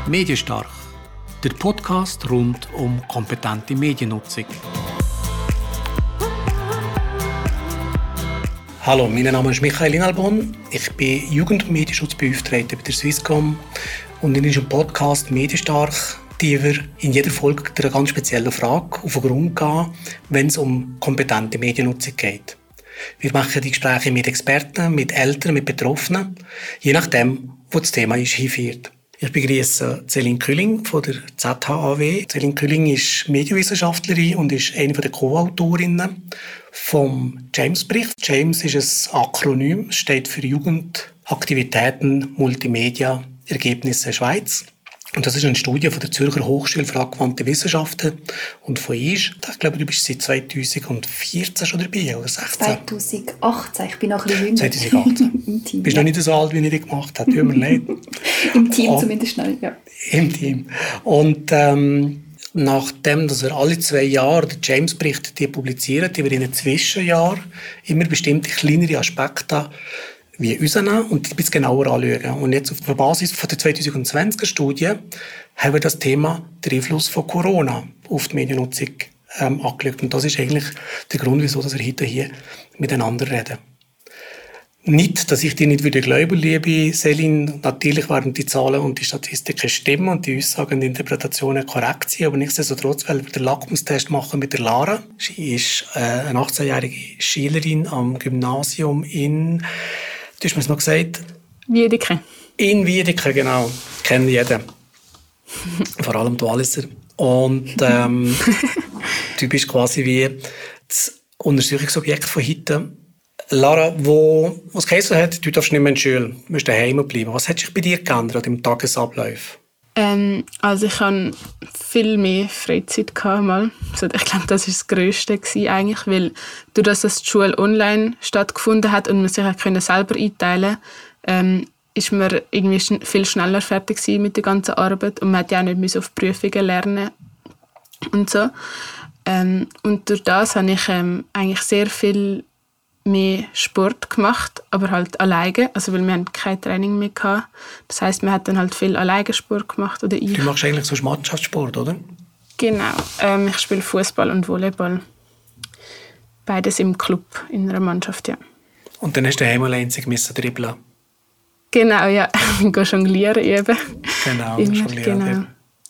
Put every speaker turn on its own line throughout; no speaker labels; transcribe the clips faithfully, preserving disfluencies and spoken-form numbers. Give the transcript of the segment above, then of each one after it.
Medienstark, der Podcast rund um kompetente Mediennutzung. Hallo, mein Name ist Michael Inalbon. Ich bin Jugend- und Medienschutzbeauftragter bei der Swisscom und in unserem Podcast Medienstark, die wir in jeder Folge einer ganz speziellen Frage auf den Grund gehen, wenn es um kompetente Mediennutzung geht. Wir machen die Gespräche mit Experten, mit Eltern, mit Betroffenen, je nachdem, wo das Thema ist, hinführt. Ich begrüße Céline Külling von der Z H A W. Céline Külling ist Medienwissenschaftlerin und ist eine der Co-Autorinnen vom James-Bericht. James ist ein Akronym, steht für Jugendaktivitäten, Multimedia, Ergebnisse Schweiz. Und das ist eine Studie von der Zürcher Hochschule für angewandte Wissenschaften. Und von ihr, ich glaube, du bist seit zweitausendvierzehn schon dabei, oder sechzehn?
zweitausendachtzehn, ich bin noch ein bisschen jünger.
zweitausendachtzehn.
Im Team,
bist
ja.
noch nicht so alt, wie ich dich gemacht habe, tut mir leid.
Im Team
Und,
zumindest schnell, ja.
Im Team. Und ähm, nachdem dass wir alle zwei Jahre den James-Bericht publizieren, die wir in einem Zwischenjahr immer bestimmte kleinere Aspekte wie rausnehmen und die ein bisschen genauer anschauen. Und jetzt auf der Basis von der zweitausendzwanziger-Studie haben wir das Thema der Einfluss von Corona auf die Mediennutzung ähm, angeschaut. Und das ist eigentlich der Grund, wieso wir heute hier miteinander reden. Nicht, dass ich dir nicht wieder glauben, liebe Céline. Natürlich werden die Zahlen und die Statistiken stimmen und die Aussagen und Interpretationen korrekt sein, aber nichtsdestotrotz, weil wir den Lackmustest machen mit der Lara. Sie ist äh, eine achtzehnjährige Schülerin am Gymnasium in... Du hast mir es noch gesagt.
Wiedeke.
In Wiedeke, genau. Kennen jeden. Vor allem die Walliser. Und ähm, du bist quasi wie das Untersuchungsobjekt von heute. Lara, wo es geheißen hat, du darfst nicht mehr in die Schule, du musst daheim bleiben. Was hat sich bei dir geändert im Tagesablauf?
Ähm, also ich hatte viel mehr Freizeit gehabt, mal. Also ich glaube, das war das Grösste gewesen, eigentlich, weil dadurch, dass die Schule online stattgefunden hat und man sich auch selber einteilen konnte, ähm, ist man irgendwie schn- viel schneller fertig gewesen mit der ganzen Arbeit und man hat ja auch nicht mehr auf Prüfungen lernen und so. Ähm, und durch das habe ich ähm, eigentlich sehr viel mehr Sport gemacht, aber halt alleine, also weil wir haben kein Training mehr hatten. Das heisst, man hat dann halt viel alleine Sport gemacht oder ich.
Du machst eigentlich so Mannschaftssport, oder?
Genau, ähm, ich spiele Fußball und Volleyball. Beides im Club, in einer Mannschaft, ja.
Und dann hast du daheim allein müssen dribbeln.
Genau, ja, ich gehe jonglieren eben.
Genau,
Immer,
jonglieren.
genau.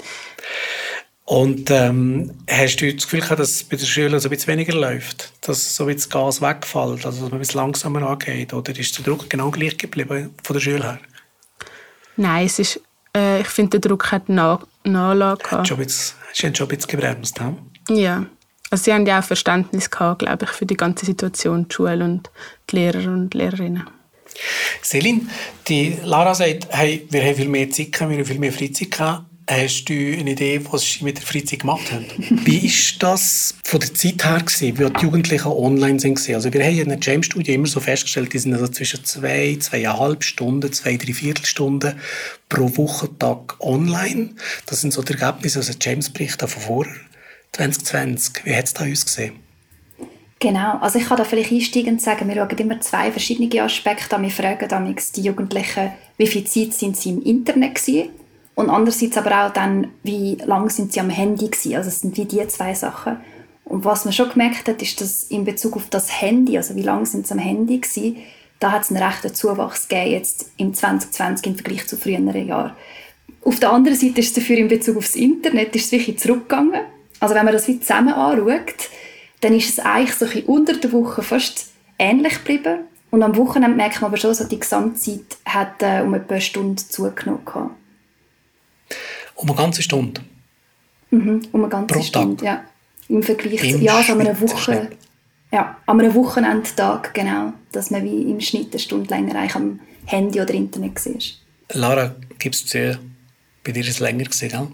Und ähm, hast du das Gefühl gehabt, dass es bei den Schülern so ein bisschen weniger läuft? Dass so ein bisschen das Gas wegfällt, also dass man ein bisschen langsamer angeht? Oder ist der Druck genau gleich geblieben von der Schule her?
Nein, es ist, äh, ich finde, der Druck hat nach, Nachlage gehabt.
Schon ein bisschen, sie haben schon ein bisschen gebremst, he?
Ja, also sie haben ja auch Verständnis gehabt, glaube ich, für die ganze Situation, die Schule und die Lehrer und Lehrerinnen.
Céline, die Lara sagt, hey, wir haben viel mehr Zeit gehabt, wir haben viel mehr Freizeit gehabt. Hast du eine Idee, was sie mit der Freizeit gemacht haben? Wie war das von der Zeit her gewesen, wie die Jugendlichen online sind? Also wir haben in der James-Studie immer so festgestellt, die sind also zwischen zwei, zweieinhalb Stunden, zwei, drei Viertelstunden pro Wochentag online. Das sind so die Ergebnisse aus dem James-Bericht von vor zwanzig zwanzig. Wie hat es da ausgesehen?
Genau, also ich kann da vielleicht einsteigend sagen, wir schauen immer zwei verschiedene Aspekte an. Wir fragen damals die Jugendlichen, wie viel Zeit sind sie im Internet gewesen? Und andererseits aber auch dann, wie lange sind sie am Handy gewesen. Also es sind wie die zwei Sachen. Und was man schon gemerkt hat, ist, dass in Bezug auf das Handy, also wie lange sind sie am Handy gewesen, da hat es einen rechten Zuwachs gegeben, jetzt im zwanzig zwanzig im Vergleich zu früheren Jahren. Auf der anderen Seite ist es dafür in Bezug auf das Internet ist es wirklich zurückgegangen. Also wenn man das wie zusammen anschaut, dann ist es eigentlich so ein bisschen unter der Woche fast ähnlich geblieben. Und am Wochenende merkt man aber schon, so die Gesamtzeit hat äh, um etwa eine Stunde zugenommen gehabt.
Um eine ganze Stunde?
Mhm, um eine ganze
Pro
Stunde,
Tag?
ja. Im Vergleich
Im
zu, ja, so
Schnitt,
einer Woche, ja, an einem Wochenendtag, genau, dass man wie im Schnitt eine Stunde länger eigentlich am Handy oder Internet war.
Lara, gibst du zu, bei dir ist es länger gewesen, gell?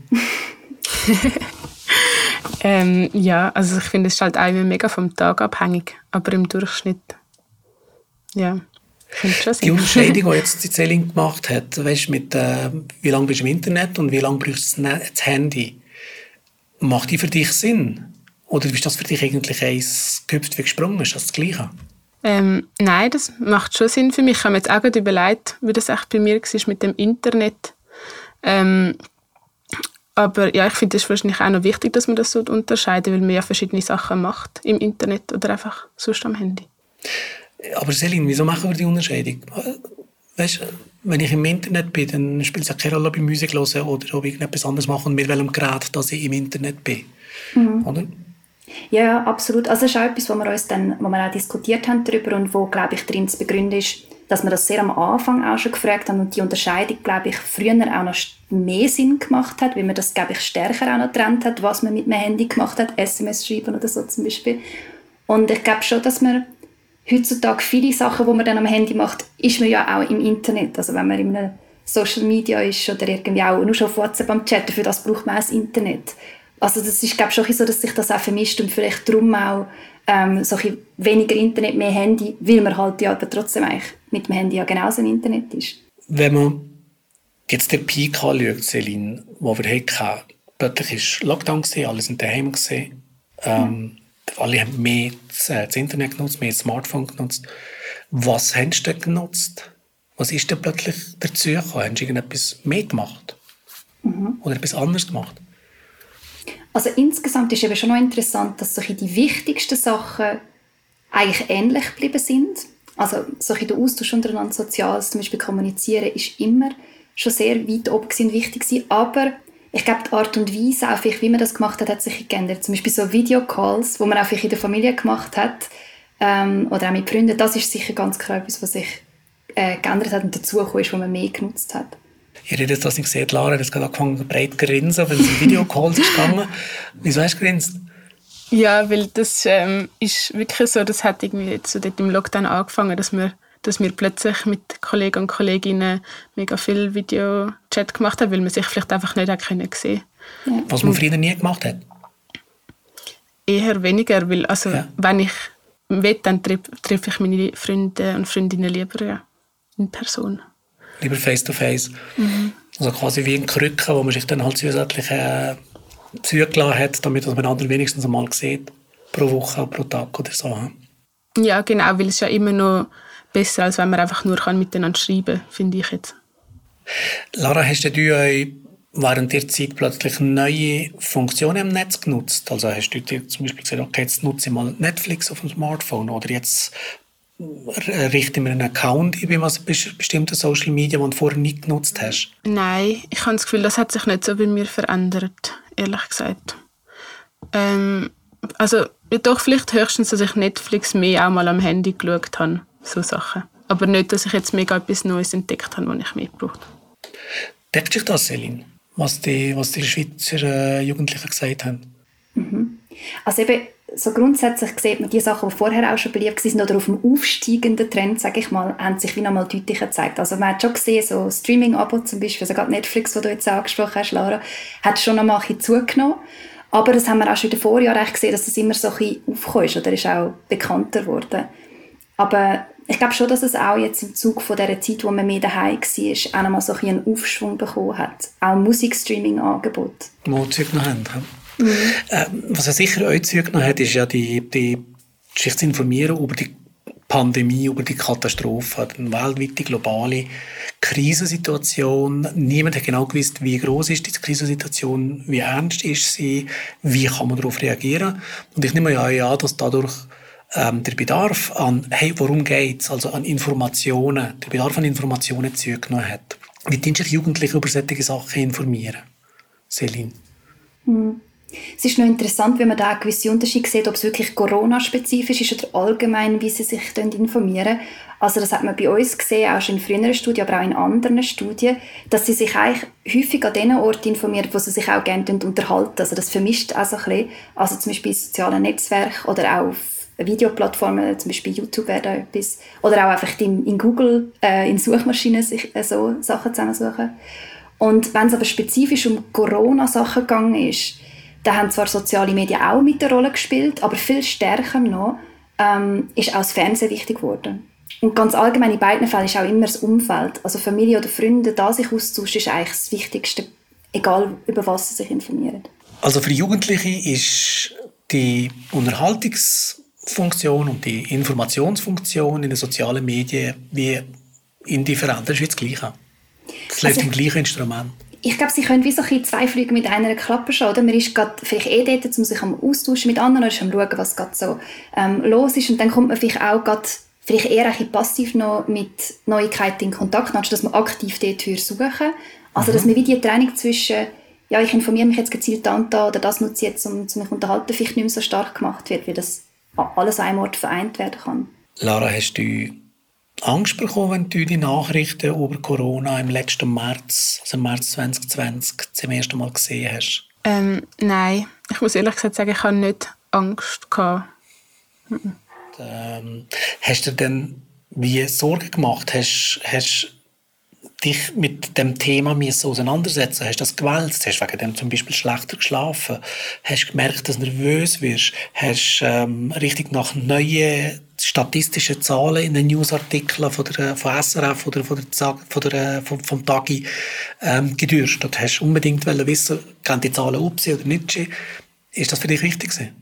ähm, ja, also ich finde, es ist halt auch immer mega vom Tag abhängig, aber im Durchschnitt, ja.
Die Unterscheidung, die jetzt die Céline gemacht hat, weißt, mit äh, wie lange bist du im Internet und wie lange brauchst du das Handy, macht die für dich Sinn? Oder ist das für dich eigentlich eins gehüpft wie gesprungen? Ist das das Gleiche?
Ähm, nein, das macht schon Sinn für mich. Ich habe mir jetzt auch gerade überlegt, wie das echt bei mir war mit dem Internet. Ähm, Aber ja, ich finde, es ist wahrscheinlich auch noch wichtig, dass man das so unterscheidet, weil man ja verschiedene Sachen macht im Internet oder einfach sonst am Handy.
Aber Céline, wieso machen wir die Unterscheidung? Weißt, wenn ich im Internet bin, dann spielt es ja keine Rolle, ob ich Musik höre oder ob ich irgendetwas anderes mache und mit welchem Gerät, dass ich im Internet bin. Mhm. Oder?
Ja, absolut. Also das ist auch etwas, wo wir uns dann, wo wir auch diskutiert haben darüber und wo, glaube ich, darin zu begründen ist, dass wir das sehr am Anfang auch schon gefragt haben und die Unterscheidung, glaube ich, früher auch noch mehr Sinn gemacht hat, weil man das, glaube ich, stärker auch noch getrennt hat, was man mit dem Handy gemacht hat, S M S schreiben oder so zum Beispiel. Und ich glaube schon, dass man heutzutage viele Sachen, die man dann am Handy macht, ist man ja auch im Internet. Also wenn man in einem Social Media ist oder irgendwie auch nur schon auf WhatsApp am Chatten, für das braucht man auch das Internet. Also das ist, glaube ich, schon so, dass sich das auch vermischt und vielleicht darum auch ähm, so ein weniger Internet, mehr Handy, weil man halt ja aber trotzdem eigentlich mit dem Handy ja genauso im Internet ist.
Wenn man jetzt den Peak anschaut, Céline, wo wir hatten, plötzlich war Lockdown, alle sind daheim gewesen, ähm, ja. alle haben mehr das, äh, das Internet genutzt, mehr das Smartphone genutzt. Was hast du denn genutzt? Was ist denn plötzlich dazu gekommen? Hast du irgendetwas mehr gemacht? Mhm. Oder etwas anderes gemacht?
Also insgesamt ist eben schon noch interessant, dass so die wichtigsten Sachen eigentlich ähnlich geblieben sind. Also so der Austausch untereinander, Soziales, zum Beispiel Kommunizieren, ist immer schon sehr weit oben und wichtig gewesen. Aber ich glaube, die Art und Weise, auch wie man das gemacht hat, hat sich geändert. Zum Beispiel so Videocalls, die man auch in der Familie gemacht hat ähm, oder auch mit Freunden, das ist sicher ganz klar etwas, was sich äh, geändert hat und dazugekommen ist, was man mehr genutzt hat.
Ich hätte das nicht gesehen, Lara hat jetzt gerade angefangen breit zu grinsen, wenn es um Videocalls ist gegangen. Wieso hast du gegrinst?
Ja, weil das ähm, ist wirklich so, das hat irgendwie jetzt so dort im Lockdown angefangen, dass wir, dass wir plötzlich mit Kollegen und Kolleginnen mega viel Videochat gemacht haben, weil man sich vielleicht einfach nicht sehen konnte.
Ja. Was man früher nie gemacht hat?
Eher weniger, weil also, ja. wenn ich will, dann treffe treff ich meine Freunde und Freundinnen lieber ja, in Person.
Lieber face-to-face. Mhm. Also quasi wie ein Krücken, wo man sich dann halt zusätzlich äh, zugelassen hat, damit man einander wenigstens einmal sieht, pro Woche, pro Tag oder so.
Ja, genau, weil es ja immer noch besser, als wenn man einfach nur miteinander schreiben kann, finde ich jetzt.
Lara, hast du euch während der Zeit plötzlich neue Funktionen im Netz genutzt? Also hast du dir zum Beispiel gesagt, okay, jetzt nutze ich mal Netflix auf dem Smartphone oder jetzt richte mir einen Account ein bei bestimmten Social Media, die du vorher nicht genutzt hast?
Nein, ich habe das Gefühl, das hat sich nicht so bei mir verändert, ehrlich gesagt. Ähm, also doch vielleicht höchstens, dass ich Netflix mehr auch mal am Handy geschaut habe, so Sachen. Aber nicht, dass ich jetzt mega etwas Neues entdeckt habe, was ich mehr brauche.
Deckt sich das, Céline, was die, was die Schweizer äh, Jugendlichen gesagt haben?
Mhm. Also eben, so grundsätzlich sieht man die Sachen, die vorher auch schon beliebt waren oder auf dem aufsteigenden Trend, sage ich mal, haben sich wie noch mal deutlicher gezeigt. Also man hat schon gesehen, so Streaming-Abo zum Beispiel, also gerade Netflix, das du jetzt angesprochen hast, Lara, hat schon noch mal ein bisschen zugenommen. Aber das haben wir auch schon in den Vorjahren gesehen, dass das immer so ein bisschen aufgekommen ist oder ist auch bekannter geworden. Aber ich glaube schon, dass es auch jetzt im Zuge von dieser Zeit, wo man mehr daheim war, auch noch mal so ein bisschen einen Aufschwung bekommen hat. Auch Musikstreaming-Angebot.
Die Zeug noch haben. Mhm. Äh, was er sicher euch zugenommen hat, ist ja die, die, sich zu informieren über die Pandemie, über die Katastrophe, eine weltweite globale Krisensituation. Niemand hat genau gewusst, wie groß ist diese Krisensituation, wie ernst ist sie, wie kann man darauf reagieren. Und ich nehme ja an, dass dadurch ähm, der Bedarf an, hey, worum geht's, also an Informationen, der Bedarf an Informationen zugenommen hat. Wie tun sich Jugendliche über solche Sachen informieren? Céline?
Mhm. Es ist noch interessant, wenn man da gewisse Unterschiede sieht, ob es wirklich Corona-spezifisch ist oder allgemein, wie sie sich informieren. Also das hat man bei uns gesehen, auch schon in früheren Studien, aber auch in anderen Studien, dass sie sich eigentlich häufig an den Orten informieren, wo sie sich auch gerne unterhalten. Also das vermischt auch so ein bisschen. Also zum Beispiel in sozialen Netzwerken oder auch auf Videoplattformen, zum Beispiel YouTube wäre da etwas. Oder auch einfach in, in Google, äh, in Suchmaschinen sich äh, so Sachen zusammensuchen. Und wenn es aber spezifisch um Corona-Sachen gegangen ist, da haben zwar soziale Medien auch mit der Rolle gespielt, aber viel stärker noch ähm, ist auch das Fernsehen wichtig geworden. Und ganz allgemein in beiden Fällen ist auch immer das Umfeld. Also Familie oder Freunde, da sich austauschen, ist eigentlich das Wichtigste, egal über was sie sich informieren.
Also für Jugendliche ist die Unterhaltungsfunktion und die Informationsfunktion in den sozialen Medien wie indifferent. Das ist jetzt das Gleiche. Das läuft also, im gleichen Instrument.
ich glaube, sie können wie so ein bisschen zwei Flüge mit einer Klappe schlagen. Man ist gerade vielleicht eh dort, um sich am austauschen mit anderen, oder ist am schauen, was gerade so ähm, los ist. Und dann kommt man vielleicht auch gerade, vielleicht eher ein bisschen passiv noch mit Neuigkeiten in Kontakt, anstatt dass man aktiv dort suchen. Also, mhm. dass man wie die Trennung zwischen, ja, ich informiere mich jetzt gezielt an da, oder das nutze ich jetzt, um, um mich zu unterhalten, vielleicht nicht mehr so stark gemacht wird, wie das alles an einem Ort vereint werden kann.
Lara, hast du Angst bekommen, wenn du die Nachrichten über Corona im letzten März, also im März zwanzig zwanzig, zum ersten Mal gesehen hast?
Ähm, nein, ich muss ehrlich gesagt sagen, ich habe nicht Angst gehabt. Mhm.
Ähm, hast du denn wie Sorgen gemacht? Hast, hast dich mit dem Thema auseinandersetzen? Hast du das gewälzt? Hast du wegen dem zum Beispiel schlechter geschlafen? Hast du gemerkt, dass du nervös wirst? Hast du ähm, richtig nach neuen statistischen Zahlen in den Newsartikeln von, der, von S R F oder von der, von der, vom, vom Tagi ähm, gedürstet? Hast du unbedingt wissen, gehen die Zahlen up oder nicht? Ist das für dich wichtig gewesen?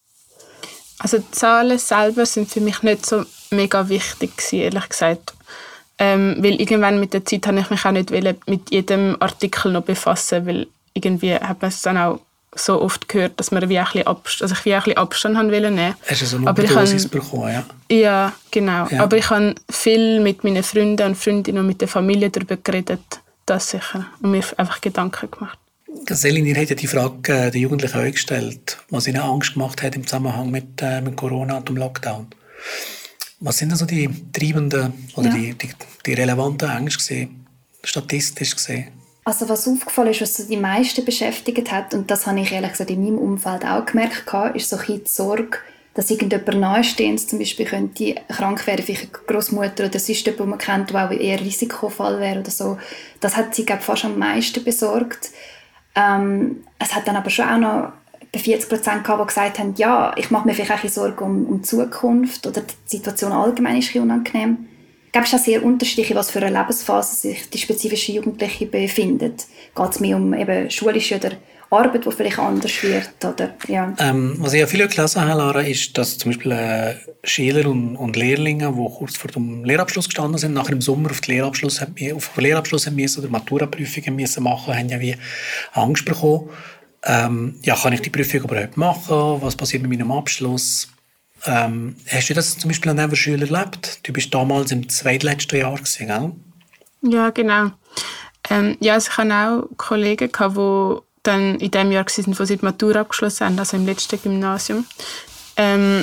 Also die Zahlen selber sind für mich nicht so mega wichtig gewesen, ehrlich gesagt. Ähm, weil irgendwann mit der Zeit habe ich mich auch nicht mit jedem Artikel noch befassen, weil irgendwie hat man es dann auch so oft gehört, dass man wie ein bisschen Abstand, also ich wie ein bisschen Abstand haben wollen nehmen.
Hast du so eine Überdosis bekommen, ja?
Ja, genau.
Ja.
Aber ich habe viel mit meinen Freunden und Freundinnen und mit der Familie darüber geredet, das sicher, und mir einfach Gedanken gemacht.
Selin, ihr habt ja die Frage äh, den Jugendlichen auch gestellt, was ihnen Angst gemacht hat im Zusammenhang mit, äh, mit Corona und dem Lockdown. Was sind also die treibenden oder ja. die, die, die relevanten Ängste gewesen, statistisch gesehen?
Also was aufgefallen ist, was so die meisten beschäftigt hat, und das habe ich ehrlich gesagt in meinem Umfeld auch gemerkt, ist so ein bisschen die Sorge, dass irgendjemand Nahestehendes zum Beispiel könnte krank werden, vielleicht eine Großmutter oder sonst jemand, den man kennt, der auch eher Risikofall wäre oder so. Das hat sie, glaube ich, fast am meisten besorgt. Ähm, es hat dann aber schon auch noch vierzig Prozent gehabt, die gesagt haben, ja, ich mache mir vielleicht auch Sorgen um, um die Zukunft oder die Situation allgemein ist unangenehm. Ich glaube, es ist auch sehr unterschiedlich, was für eine Lebensphase sich die spezifischen Jugendlichen befinden. Geht es mehr um eben schulische oder Arbeit, die vielleicht anders wird? Oder, ja.
ähm, was ich ja viel gelesen habe, Lara, ist, dass zum Beispiel äh, Schüler und, und Lehrlinge, die kurz vor dem Lehrabschluss gestanden sind, nachher im Sommer auf den Lehrabschluss, auf den Lehrabschluss haben müssen oder Maturaprüfungen müssen machen, haben ja wie Angst bekommen. Ähm, ja, kann ich die Prüfung überhaupt machen? Was passiert mit meinem Abschluss? Ähm, hast du das zum Beispiel an einer Schule erlebt? Du bist damals im zweitletzten Jahr gewesen, gell?
Ja, genau. Ähm, ja, also ich hatte auch Kollegen, die dann in dem Jahr waren, wo sie die Matura abgeschlossen haben, also im letzten Gymnasium. Ähm,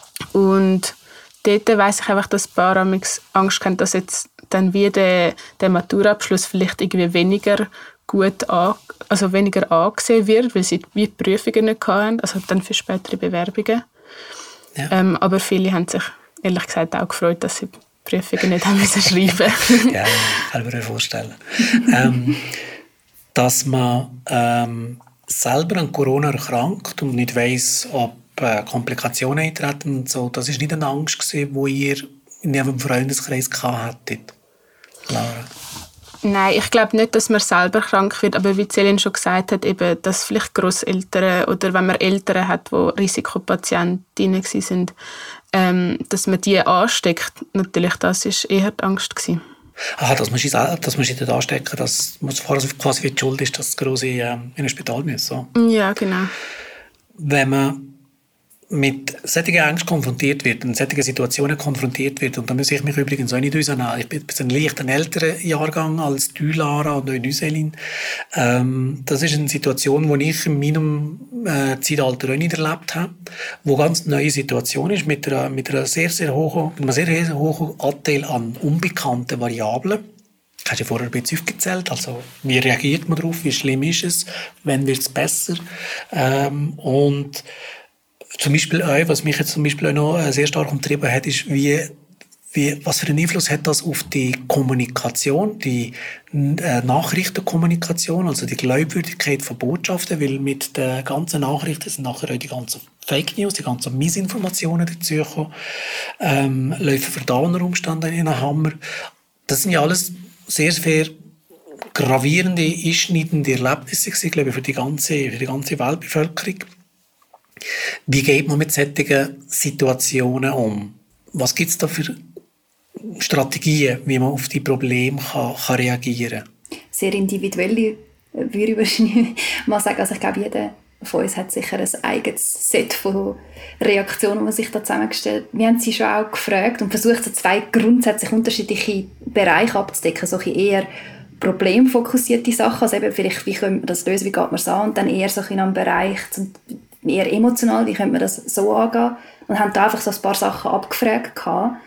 und dort weiss ich einfach, dass ein paar Angst haben, dass jetzt dann wie der, der Maturaabschluss vielleicht irgendwie weniger gut an, also weniger angesehen wird, weil sie wie die Prüfungen nicht hatten, also dann für spätere Bewerbungen. Ja. Ähm, aber viele haben sich ehrlich gesagt auch gefreut, dass sie die Prüfungen nicht haben müssen schreiben.
Ja, kann ich mir vorstellen. ähm, dass man ähm, selber an Corona erkrankt und nicht weiss, ob äh, Komplikationen eintreten und so, das war nicht eine Angst gewesen, die ihr in eurem Freundeskreis hattet, Lara?
Nein, ich glaube nicht, dass man selber krank wird, aber wie Selin schon gesagt hat, eben, dass vielleicht Grosseltern oder wenn man Eltern hat, die Risikopatientinnen waren, ähm, dass man die ansteckt. Natürlich, das war eher die Angst gewesen.
Aha, dass man sich, dass man sich dort anstecken, dass man quasi wie die Schuld ist, dass das Grosse ähm, in ein Spital muss. So.
Ja, genau.
Wenn man mit solchen Ängsten konfrontiert wird, in solchen Situationen konfrontiert wird, und da muss ich mich übrigens auch nicht rausnehmen, ich bin ein leicht ein älterer Jahrgang als du, Lara, und auch du, Selin. Ähm, das ist eine Situation, die ich in meinem äh, Zeitalter auch nicht erlebt habe, wo ganz eine neue Situation ist, mit, einer, mit, einer sehr, sehr hohen, mit einem sehr, sehr hohen Anteil an unbekannten Variablen. Du hast ja vorher ein bisschen aufgezählt, also wie reagiert man darauf, wie schlimm ist es, wann wird es besser, ähm, und zum Beispiel auch, was mich jetzt zum Beispiel auch noch sehr stark umtrieben hat, ist, wie, wie, was für einen Einfluss hat das auf die Kommunikation, die äh, Nachrichtenkommunikation, also die Glaubwürdigkeit von Botschaften, weil mit den ganzen Nachrichten sind nachher auch die ganzen Fake News, die ganzen Missinformationen dazugekommen, ähm, laufen Verdauerumstände in den Hammer. Das sind ja alles sehr, sehr gravierende, einschneidende Erlebnisse, glaube ich, für die ganze, für die ganze Weltbevölkerung. Wie geht man mit solchen Situationen um? Was gibt es da für Strategien, wie man auf die Probleme kann, kann reagieren kann?
Sehr individuelle würde ich wahrscheinlich mal sagen. Also ich glaube, jeder von uns hat sicher ein eigenes Set von Reaktionen, die man sich da zusammengestellt hat. Wir haben sie schon auch gefragt und versucht, so zwei grundsätzlich unterschiedliche Bereiche abzudecken. So eher problemfokussierte Sachen, also eben vielleicht, wie könnte man das lösen, wie geht man es an, und dann eher so in einem Bereich zum, eher emotional, wie könnte man das so angehen, und haben da einfach so ein paar Sachen abgefragt gehabt.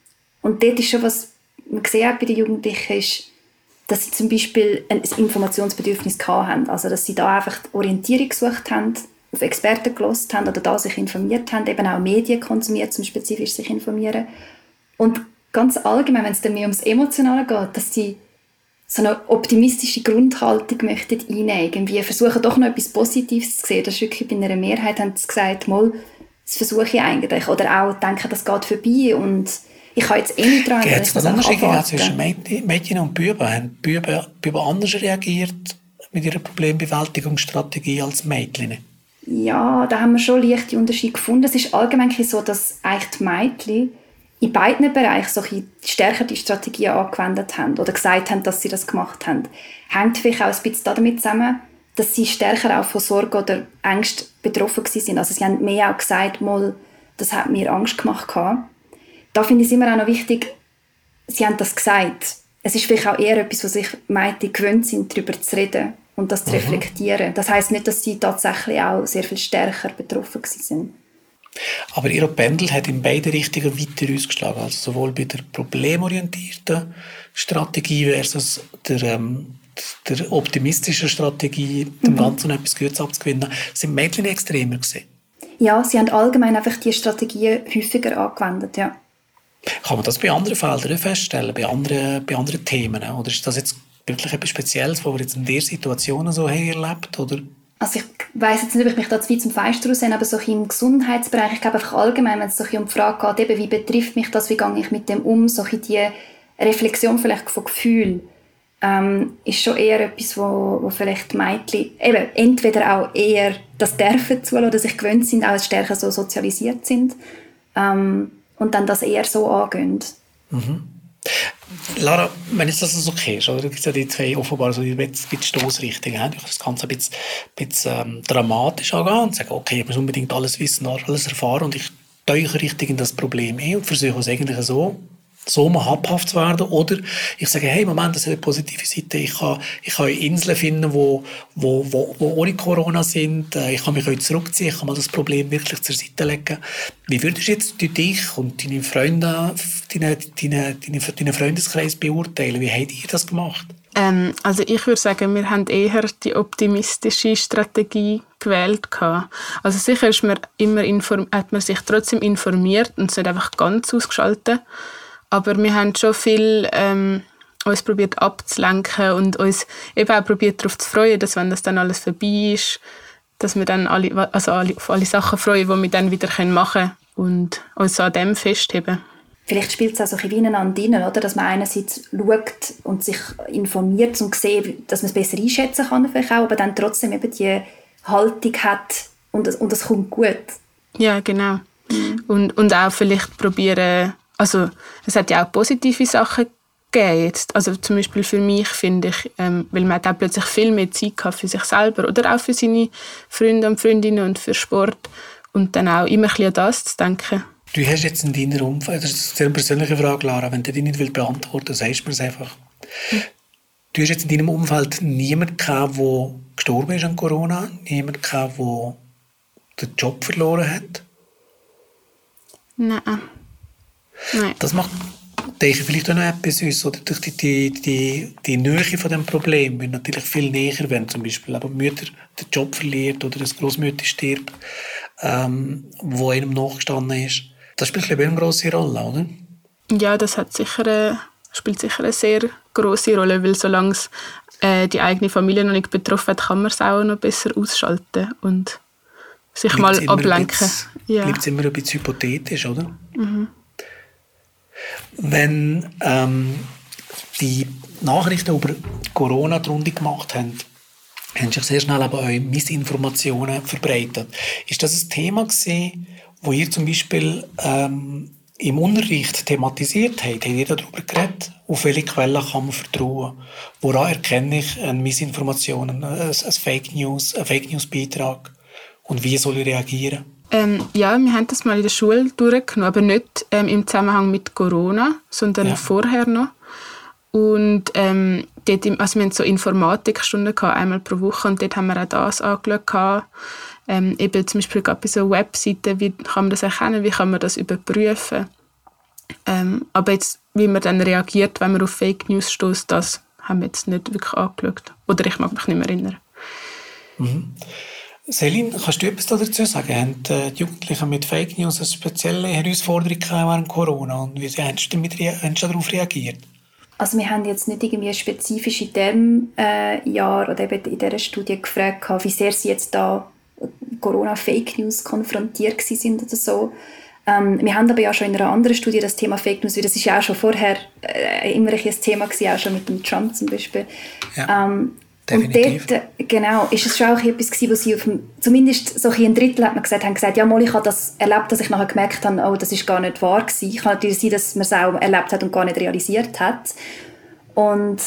Und dort ist schon, was man gesehen hat bei den Jugendlichen, ist, dass sie zum Beispiel ein Informationsbedürfnis hatten. Also, dass sie da einfach Orientierung gesucht haben, auf Experten gehört haben oder da sich informiert haben, eben auch Medien konsumiert, zum spezifisch sich informieren. Und ganz allgemein, wenn es dann mehr ums Emotionale geht, dass sie so eine optimistische Grundhaltung möchten einnehmen, irgendwie versuchen doch noch etwas Positives zu sehen. Das ist wirklich bei einer Mehrheit, haben sie gesagt, mal, das versuche ich eigentlich. Oder auch denken, das geht vorbei und ich kann jetzt eh nicht dran.
Gibt es einen Unterschied zwischen Mädchen und Buben? Haben Buben, Buben anders reagiert mit ihrer Problembewältigungsstrategie als Mädchen?
Ja, da haben wir schon leichte Unterschiede gefunden. Es ist allgemein so, dass eigentlich die Mädchen in beiden Bereichen solche stärker die Strategien angewendet haben oder gesagt haben, dass sie das gemacht haben. Hängt vielleicht auch ein bisschen damit zusammen, dass sie stärker auch von Sorge oder Ängsten betroffen waren. Also sie haben mehr auch gesagt, mal, das hat mir Angst gemacht. Da finde ich es immer auch noch wichtig, sie haben das gesagt. Es ist vielleicht auch eher etwas, was sich Mädchen gewöhnt sind, darüber zu reden und das zu reflektieren. Das heisst nicht, dass sie tatsächlich auch sehr viel stärker betroffen waren.
Aber ihr Pendel hat in beide Richtungen weiter ausgeschlagen. Also sowohl bei der problemorientierten Strategie versus der, ähm, der optimistischen Strategie, dem Ganzen etwas Gutes abzugewinnen, sind Mädchen extremer gewesen.
Ja, sie haben allgemein einfach diese Strategien häufiger angewendet, ja.
Kann man das bei anderen Feldern feststellen, bei anderen, bei anderen Themen? Oder ist das jetzt wirklich etwas Spezielles, was wir jetzt in dieser Situation so haben erlebt? Oder?
Also ich weiss jetzt nicht, ob ich mich da zu weit zum Fenster raussehe, aber so im Gesundheitsbereich, ich glaube einfach allgemein, wenn es so um die Frage geht, eben, wie betrifft mich das, wie gehe ich mit dem um, so die Reflexion vielleicht von Gefühlen, ähm, ist schon eher etwas, wo, wo vielleicht die Mädchen eben entweder auch eher das dürfen zulassen oder sich gewöhnt sind, auch stärker so sozialisiert sind, ähm, und dann das eher so angehen.
Mhm. Lara, wenn jetzt das so okay ist, oder? Da gibt es ja die zwei offenbar so ein bisschen Stossrichtungen. Ich kann das Ganze ein bisschen, ein bisschen ähm, dramatisch angehen und sagen, okay, ich muss unbedingt alles wissen, alles erfahren und ich tauche richtig in das Problem ein und versuche es eigentlich so, so mal habhaft zu werden. Oder ich sage, hey, Moment, das ist eine positive Seite. Ich kann, ich kann Inseln finden, wo, wo, wo, wo ohne Corona sind. Ich kann mich auch zurückziehen. Ich kann mal das Problem wirklich zur Seite legen. Wie würdest du jetzt dich und deine Freunde, deinen deine, deine, deine Freundeskreis beurteilen? Wie habt ihr das gemacht?
Ähm, also ich würde sagen, wir haben eher die optimistische Strategie gewählt. Also sicher ist man immer inform- hat man sich trotzdem informiert und es nicht einfach ganz ausgeschaltet. Aber wir haben schon viel ähm, uns probiert abzulenken und uns eben auch probiert darauf zu freuen, dass wenn das dann alles vorbei ist, dass wir dann alle, also alle, auf alle Sachen freuen, die wir dann wieder machen können und uns an dem festheben.
Vielleicht spielt es auch so ein bisschen ineinander rein, oder? Dass man einerseits schaut und sich informiert und sieht, dass man es besser einschätzen kann, vielleicht auch, aber dann trotzdem eben die Haltung hat und es, und es kommt gut.
Ja, genau. Mhm. Und, und auch vielleicht probieren. Also es hat ja auch positive Sachen gegeben jetzt. Also zum Beispiel für mich finde ich, ähm, weil man hat auch plötzlich viel mehr Zeit gehabt für sich selber oder auch für seine Freunde und Freundinnen und für Sport und dann auch immer ein bisschen an das zu denken.
Du hast jetzt in deiner Umfeld, das ist eine persönliche Frage, Lara, wenn du die nicht beantworten willst, sagst du mir es einfach. Hm. Du hast jetzt in deinem Umfeld niemanden gehabt, der gestorben ist an Corona, niemanden gehabt, der den Job verloren hat?
Nein. Nein.
Das macht, denke ich, vielleicht auch noch etwas aus, oder? Durch die, die, die, die Nähe von dem Problem wird natürlich viel näher, wenn zum Beispiel aber Mütter den Job verliert oder eine Großmutter stirbt, ähm, wo einem nachgestanden ist. Das spielt, glaube ich, eine grosse Rolle, oder?
Ja, das hat sicher eine, spielt sicher eine sehr grosse Rolle, weil solange es äh, die eigene Familie noch nicht betroffen hat, kann man es auch noch besser ausschalten und sich
Bleibt's
mal ablenken.
Bisschen,
ja.
Bleibt es immer ein bisschen hypothetisch, oder?
Mhm.
Wenn ähm, die Nachrichten über Corona die Runde gemacht haben, haben sich sehr schnell aber auch Missinformationen verbreitet. Ist das ein Thema gewesen, wo ihr zum Beispiel ähm, im Unterricht thematisiert habt, habt ihr darüber geredet, auf welche Quellen kann man vertrauen? Woran erkenne ich eine Missinformation, ein, ein Fake News, einen Fake News Beitrag? Und wie soll ich reagieren?
Ähm, ja, wir haben das mal in der Schule durchgenommen, aber nicht ähm, im Zusammenhang mit Corona, sondern ja. vorher noch. Und ähm, dort, also wir hatten so Informatikstunden gehabt, einmal pro Woche, und dort haben wir auch das angeschaut. Ähm, eben zum Beispiel gerade bei so Webseiten, wie kann man das erkennen, wie kann man das überprüfen. Ähm, aber jetzt, wie man dann reagiert, wenn man auf Fake News stößt, das haben wir jetzt nicht wirklich angeschaut. Oder ich mag mich nicht mehr erinnern.
Mhm. Selin, kannst du etwas dazu sagen? Haben die Jugendlichen mit Fake News eine spezielle Herausforderung während Corona? Und wie hast du, damit, hast du darauf reagiert?
Also wir haben jetzt nicht irgendwie spezifisch in diesem äh, Jahr oder eben in dieser Studie gefragt, wie sehr sie jetzt da Corona-Fake News konfrontiert sind oder so. Ähm, wir haben aber ja schon in einer anderen Studie das Thema Fake News, das ist ja auch schon vorher äh, immer ein Thema gewesen, auch schon mit dem Trump zum Beispiel.
Ja.
Ähm, Und dort, genau, ist es schon auch etwas gewesen, wo sie auf dem, zumindest so ein Drittel hat man gesagt, haben gesagt, ja, mal, ich habe das erlebt, dass ich nachher gemerkt habe, oh, das ist gar nicht wahr gewesen. Kann natürlich sein, dass man es auch erlebt hat und gar nicht realisiert hat. Und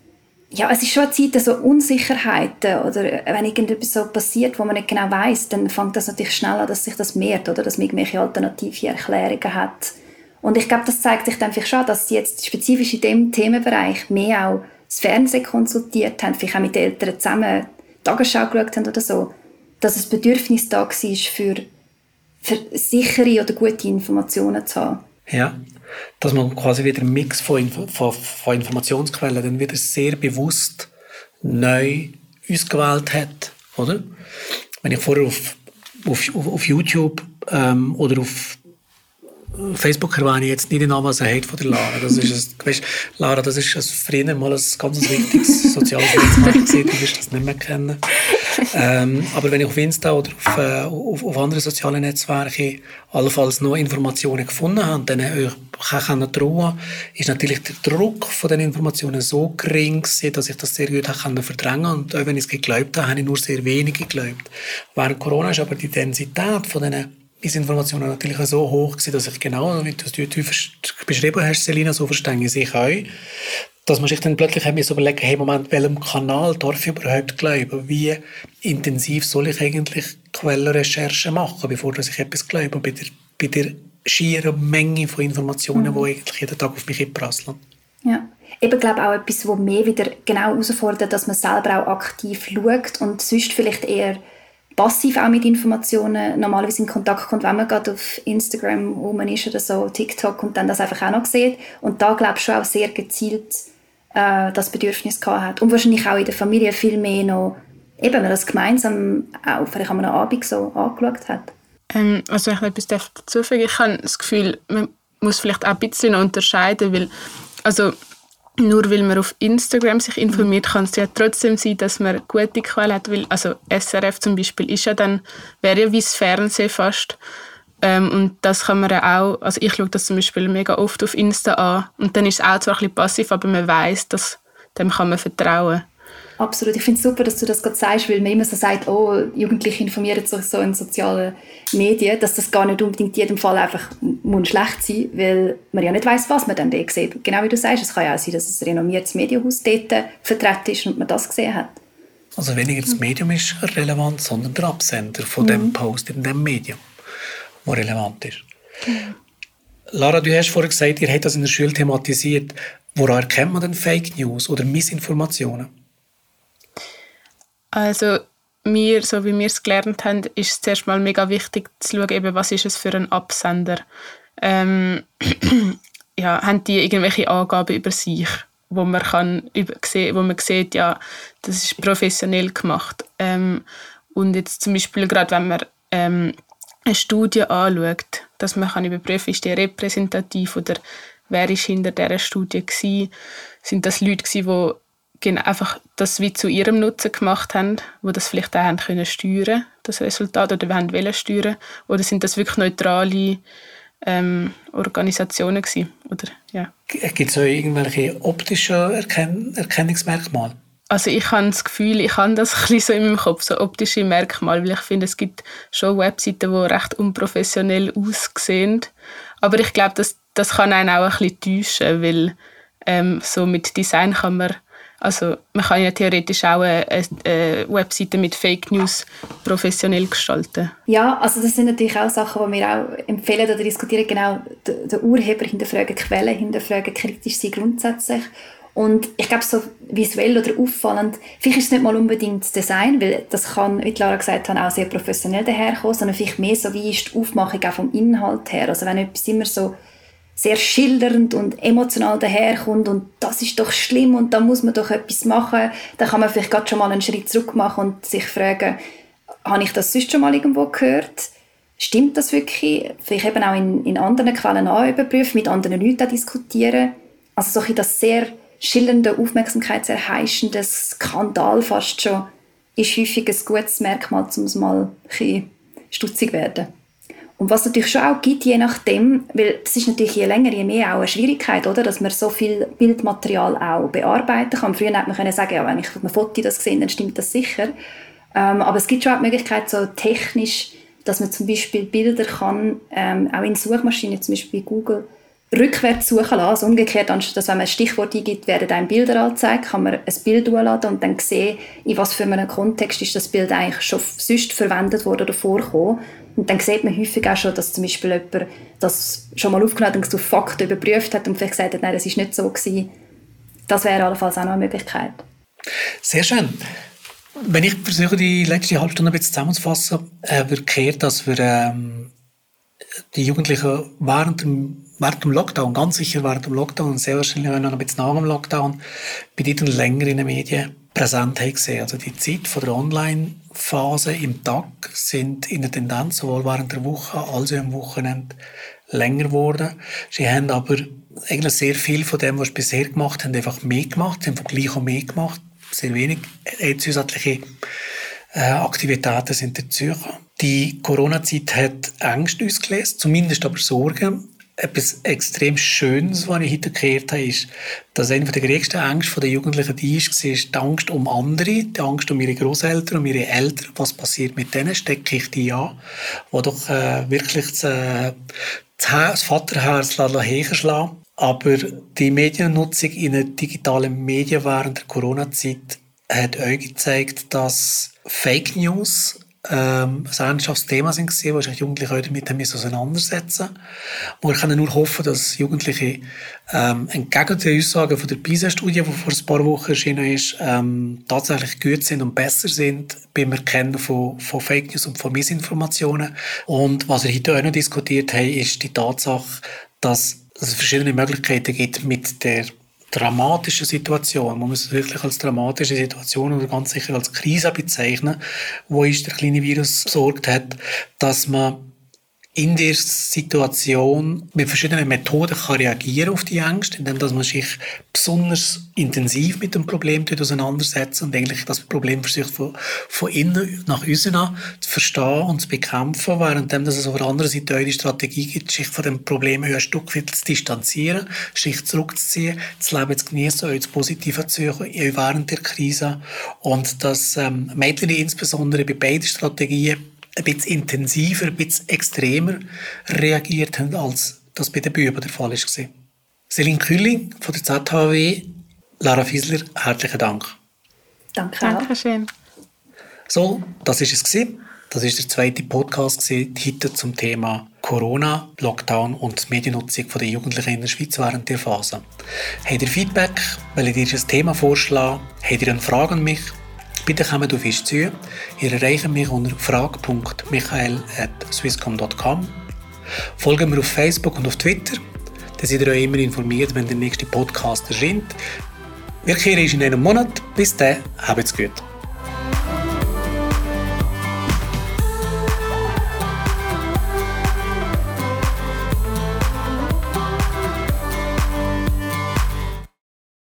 ja, es ist schon eine Zeit so Unsicherheiten, oder wenn irgendetwas so passiert, wo man nicht genau weiss, dann fängt das natürlich schnell an, dass sich das mehrt, oder dass man irgendwelche alternative Erklärungen hat. Und ich glaube, das zeigt sich dann vielleicht schon, dass sie jetzt spezifisch in diesem Themenbereich mehr auch das Fernsehen konsultiert haben, vielleicht auch mit den Eltern zusammen die Tagesschau geschaut haben oder so, dass das Bedürfnis da war, für, für sichere oder gute Informationen zu haben.
Ja, dass man quasi wieder einen Mix von, von, von Informationsquellen dann wieder sehr bewusst neu ausgewählt hat, oder? Wenn ich vorher auf, auf, auf YouTube ähm, oder auf Facebook erwähne ich jetzt nicht den Anwesenheit von der Lara. Das ist ein, weißt, Lara, das ist ein, früher mal ein ganz wichtiges soziales Netzwerk gewesen, du wirst das nicht mehr kennen. Ähm, aber wenn ich auf Insta oder auf, äh, auf, auf andere soziale Netzwerke allenfalls noch Informationen gefunden habe, dann euch kann trauen, ist natürlich der Druck von den Informationen so gering gewesen, dass ich das sehr gut verdrängen konnte. Und auch wenn ich es geglaubt habe, habe ich nur sehr wenig geglaubt. Während Corona ist aber die Intensität von diesen Informationen natürlich so hoch gewesen, dass ich genau, wie du es beschrieben hast, Selina, so verstehe ich sich auch, dass man sich dann plötzlich so überlegen, hey, Moment, welchem Kanal darf ich überhaupt glauben? Wie intensiv soll ich eigentlich Quellenrecherche machen, bevor ich etwas glaube? Bei der, bei der schieren Menge von Informationen, mhm. die eigentlich jeden Tag auf mich einprasseln.
Ja, ich glaube auch etwas, was mehr wieder genau herausfordert, dass man selber auch aktiv schaut und sonst vielleicht eher passiv auch mit Informationen normalerweise in Kontakt kommt, wenn man gerade auf Instagram rum ist oder so, TikTok, und dann das einfach auch noch sieht. Und da glaube ich schon auch sehr gezielt äh, das Bedürfnis gehabt hat. Und wahrscheinlich auch in der Familie viel mehr noch, eben, wenn man das gemeinsam auch vielleicht an einem Abend so angeschaut hat.
Ähm, also ich etwas dazu sagen. Ich habe das Gefühl, man muss vielleicht auch ein bisschen noch unterscheiden, weil also nur weil man auf Instagram sich informiert, kann es ja trotzdem sein, dass man gute Quellen hat. Weil, also S R F zum Beispiel ist ja dann, wäre ja wie das Fernsehen fast. Ähm, und das kann man ja auch, also ich schaue das zum Beispiel mega oft auf Insta an. Und dann ist es auch zwar ein bisschen passiv, aber man weiss, dass dem kann man vertrauen.
Absolut. Ich finde es super, dass du das gerade sagst, weil man immer so sagt, oh, Jugendliche informieren sich so in sozialen Medien, dass das gar nicht unbedingt in jedem Fall einfach muss schlecht sein, weil man ja nicht weiss, was man dann dort sieht. Genau wie du sagst, es kann ja auch sein, dass ein renommiertes Medienhaus dort vertreten ist und man das gesehen hat.
Also weniger das Medium ist relevant, sondern der Absender von mhm. dem Post in dem Medium, der relevant ist. Mhm. Lara, du hast vorhin gesagt, ihr habt das in der Schule thematisiert. Woran erkennt man denn Fake News oder Missinformationen?
Also wir, so wie wir es gelernt haben, ist es zuerst mal mega wichtig zu schauen, eben, was ist es für ein Absender. Ähm, ja, haben die irgendwelche Angaben über sich, wo man, kann, über, wo man sieht, ja, das ist professionell gemacht. Ähm, und jetzt zum Beispiel gerade, wenn man ähm, eine Studie anschaut, dass man kann überprüfen, ist die repräsentativ oder wer ist hinter dieser Studie gewesen? Sind das Leute gewesen, die einfach das wie zu ihrem Nutzen gemacht haben, die das vielleicht auch haben können steuern, das Resultat, oder wollen wollen steuern, oder sind das wirklich neutrale ähm, Organisationen gewesen, oder, ja.
Gibt es auch irgendwelche optischen Erken- Erkennungsmerkmale?
Also ich habe das Gefühl, ich habe das ein bisschen so in meinem Kopf, so optische Merkmale, weil ich finde, es gibt schon Webseiten, die recht unprofessionell aussehen, Aber ich glaube, das, das kann einen auch ein bisschen täuschen, weil ähm, so mit Design kann man, also man kann ja theoretisch auch eine, eine Webseite mit Fake News professionell gestalten.
Ja, also das sind natürlich auch Sachen, die wir auch empfehlen oder diskutieren, genau den, den Urheber hinterfragen, Quellen hinterfragen, kritisch sein grundsätzlich. Und ich glaube, so visuell oder auffallend, vielleicht ist es nicht mal unbedingt das Design, weil das kann, wie Lara gesagt hat, auch sehr professionell daherkommen, sondern vielleicht mehr so, wie ist die Aufmachung auch vom Inhalt her. Also wenn etwas immer so sehr schildernd und emotional daherkommt und das ist doch schlimm und da muss man doch etwas machen, dann kann man vielleicht gerade schon mal einen Schritt zurück machen und sich fragen, habe ich das sonst schon mal irgendwo gehört? Stimmt das wirklich? Vielleicht eben auch in, in anderen Quellen auch überprüfen, mit anderen Leuten diskutieren. Also so ein das sehr schillernde, aufmerksamkeitserheischende Skandal fast schon ist häufig ein gutes Merkmal, um es mal ein bisschen stutzig zu werden. Und was es natürlich schon auch gibt, je nachdem, weil das ist natürlich je länger, je mehr auch eine Schwierigkeit, oder? Dass man so viel Bildmaterial auch bearbeiten kann. Früher hätte man können sagen, ja, wenn ich auf einem Foto das sehe, dann stimmt das sicher. Ähm, aber es gibt schon auch die Möglichkeit, so technisch, dass man zum Beispiel Bilder kann, ähm, auch in Suchmaschinen, zum Beispiel bei Google, rückwärts suchen lassen. Also umgekehrt, anstatt dass wenn man ein Stichwort eingibt, werden einem Bilder angezeigt, kann man ein Bild hochladen und dann sehen, in was für einem Kontext ist das Bild eigentlich schon sonst verwendet worden oder vorgekommen. Und dann sieht man häufig auch schon, dass zum Beispiel jemand das schon mal aufgenommen hat und auf Fakten überprüft hat und vielleicht gesagt hat, nein, das ist nicht so gewesen. Das wäre allenfalls auch noch eine Möglichkeit.
Sehr schön. Wenn ich versuche, die letzte halbe Stunde ein bisschen zusammenzufassen, äh, wird kehrt, dass wir ähm, die Jugendlichen während dem während dem Lockdown, ganz sicher während dem Lockdown und sehr wahrscheinlich auch noch ein bisschen nach dem Lockdown, bei denen länger in den Medien präsent haben gesehen. Also die Zeit von der Online-Phase im Tag sind in der Tendenz sowohl während der Woche als auch am Wochenende länger geworden. Sie haben aber eigentlich sehr viel von dem, was sie bisher gemacht haben, einfach mehr gemacht. Sie haben von gleich auch mehr gemacht. Sehr wenig zusätzliche äh, Aktivitäten sind dazugekommen. Die Corona-Zeit hat Ängste ausgelöst, zumindest aber Sorgen. Etwas extrem Schönes, was ich heute gehört habe, ist, dass eine der größten Ängste der Jugendlichen die ist, war die Angst um andere, die Angst um ihre Großeltern, um ihre Eltern. Was passiert mit denen? Stecke ich die an? Wo doch äh, wirklich das, äh, das Vaterherz herschlagen. Aber die Mediennutzung in den digitalen Medien während der Corona-Zeit hat euch gezeigt, dass Fake News Ähm, ein ernsthaftes Thema sind gewesen, wo sich Jugendliche heute damit auseinandersetzen müssen. Wir können nur hoffen, dass Jugendliche ähm, entgegen der Aussagen von der PISA-Studie, die vor ein paar Wochen erschienen ist, ähm, tatsächlich gut sind und besser sind beim Erkennen von, von Fake News und von Missinformationen. Und was wir heute auch noch diskutiert haben, ist die Tatsache, dass es verschiedene Möglichkeiten gibt mit der dramatische Situation, man muss es wirklich als dramatische Situation oder ganz sicher als Krise bezeichnen, wo ist der kleine Virus gesorgt hat, dass man in der Situation mit verschiedenen Methoden kann reagieren auf die Ängste, indem dass man sich besonders intensiv mit dem Problem auseinandersetzt und eigentlich das Problem versucht von, von innen nach außen an zu verstehen und zu bekämpfen, während es auf der anderen Seite auch die Strategie gibt, sich von dem Problem ein Stück weit zu distanzieren, sich zurückzuziehen, das Leben zu genießen, auch das Positive zu suchen, auch während der Krise. Und dass ähm, Mädchen insbesondere bei beiden Strategien ein bisschen intensiver, ein bisschen extremer reagiert haben, als das bei den Buben der Fall war. Selin Kühling von der Z H W, Lara Fiesler, herzlichen Dank.
Danke auch.
Dankeschön.
So, das war es. Das war der zweite Podcast heute zum Thema Corona, Lockdown und die Mediennutzung der Jugendlichen in der Schweiz während der Phase. Habt ihr Feedback? Wollt ihr ein Thema vorschlagen? Habt ihr eine Frage an mich? Bitte kommt auf uns zu. Ihr erreicht mich unter frage punkt michael at swisscom punkt com. Folgt mir auf Facebook und auf Twitter. Dann seid ihr euch immer informiert, wenn der nächste Podcast erscheint. Wir kehren in einem Monat. Bis dann, habt's gut.